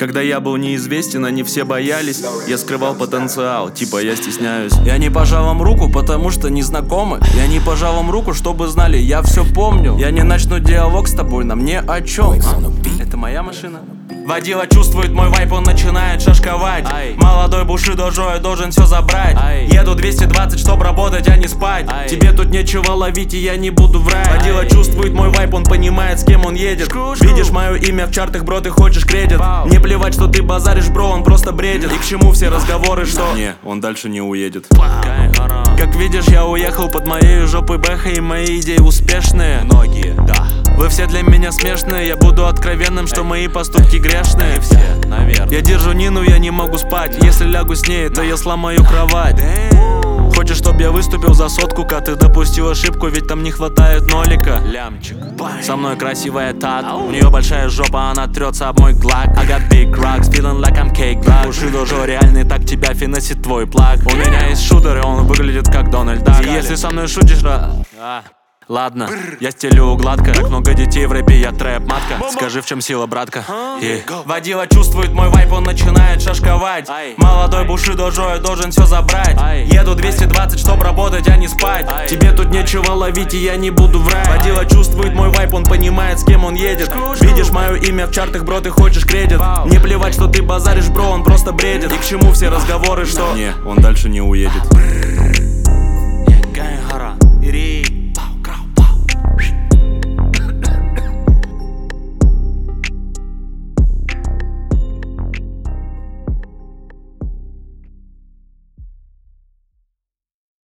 Когда я был неизвестен, они все боялись. Я скрывал потенциал, типа я стесняюсь. Я не пожал вам руку, потому что не знакомы. Я не пожал вам руку, чтобы знали, я все помню. Я не начну диалог с тобой, на мне о чем? Это моя машина? Водила чувствует мой вайп, он начинает шашковать. Молодой Бушидо Джо, я должен все забрать. Еду 220, чтоб работать, а не спать. Тебе тут нечего ловить, и я не буду врать. Водила чувствует мой вайп, он понимает, с кем он едет. Видишь мое имя в чартах, бро, ты хочешь кредит. Мне плевать, что ты базаришь, бро, он просто бредит. И к чему все разговоры, что? Не, он дальше не уедет. Как видишь, я уехал под моей жопой бэха, и мои идеи успешные. Многие, да. Вы все для меня смешные, я буду откровенным, что мои поступки грешные. Все, наверное. Я держу Нину, я не могу спать. Если лягу с ней, то я сломаю кровать. Хочешь, чтоб я выступил за сотку, ты допустил ошибку, ведь там не хватает нолика. Лямчик. Со мной красивая Тат, у нее большая жопа, она трется об мой глак. I got big rocks, feeling like I'm cake black. Бушидо Джо реальный, так тебя финансит твой плаг. У меня есть шутер, и он выглядит как Дональд Дак. И если со мной шутишь, ладно, я стелю гладко. Так много детей в рэпе, я трэп-матка. Скажи, в чем сила, братка? Водила чувствует мой вайп, он начинает шашковать. Молодой Бушидо Джо, я должен все забрать. Еду 220, чтоб работать, а не спать. Тебе тут нечего ловить, и я не буду врать. Водила чувствует мой вайп, он понимает, с кем он едет. Видишь мое имя в чартах, бро, ты хочешь кредит. Мне плевать, что ты базаришь, бро, он просто бредит. И к чему все разговоры, что? Не, он дальше не уедет.